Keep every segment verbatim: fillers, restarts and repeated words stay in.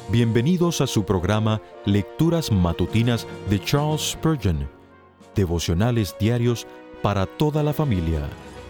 Bienvenidos a su programa Lecturas Matutinas de Charles Spurgeon, devocionales diarios para toda la familia.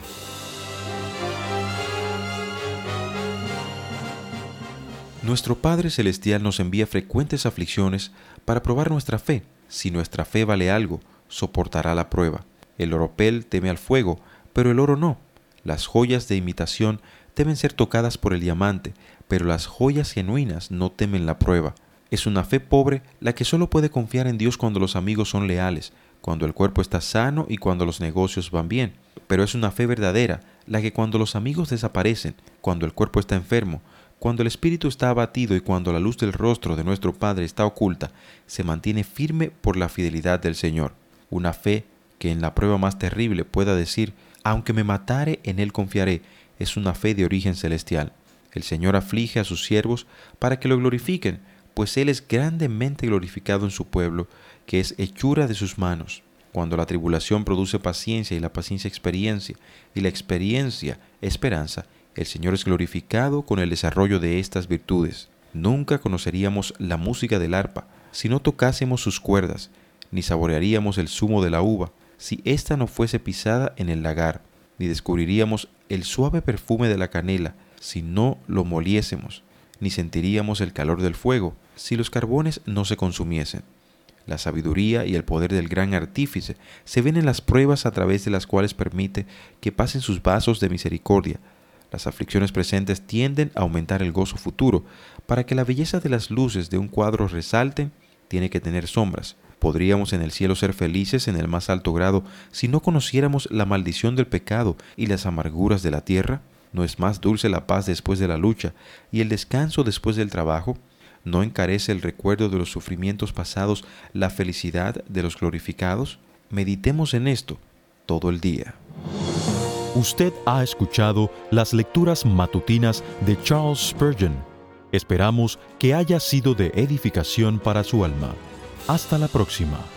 Nuestro Padre Celestial nos envía frecuentes aflicciones para probar nuestra fe. Si nuestra fe vale algo, soportará la prueba. El oropel teme al fuego, pero el oro no. Las joyas de imitación deben ser tocadas por el diamante, pero las joyas genuinas no temen la prueba. Es una fe pobre la que solo puede confiar en Dios cuando los amigos son leales, cuando el cuerpo está sano y cuando los negocios van bien. Pero es una fe verdadera la que cuando los amigos desaparecen, cuando el cuerpo está enfermo, cuando el espíritu está abatido y cuando la luz del rostro de nuestro Padre está oculta, se mantiene firme por la fidelidad del Señor. Una fe que en la prueba más terrible pueda decir, aunque me matare, en Él confiaré, es una fe de origen celestial. El Señor aflige a sus siervos para que lo glorifiquen, pues Él es grandemente glorificado en su pueblo, que es hechura de sus manos. Cuando la tribulación produce paciencia y la paciencia experiencia, y la experiencia esperanza, el Señor es glorificado con el desarrollo de estas virtudes. Nunca conoceríamos la música del arpa si no tocásemos sus cuerdas, ni saborearíamos el zumo de la uva si ésta no fuese pisada en el lagar, ni descubriríamos el suave perfume de la canela si no lo moliésemos, ni sentiríamos el calor del fuego si los carbones no se consumiesen. La sabiduría y el poder del gran artífice se ven en las pruebas a través de las cuales permite que pasen sus vasos de misericordia. Las aflicciones presentes tienden a aumentar el gozo futuro. Para que la belleza de las luces de un cuadro resalten, tiene que tener sombras. ¿Podríamos en el cielo ser felices en el más alto grado si no conociéramos la maldición del pecado y las amarguras de la tierra? ¿No es más dulce la paz después de la lucha y el descanso después del trabajo? ¿No encarece el recuerdo de los sufrimientos pasados la felicidad de los glorificados? Meditemos en esto todo el día. Usted ha escuchado las lecturas matutinas de Charles Spurgeon. Esperamos que haya sido de edificación para su alma. Hasta la próxima.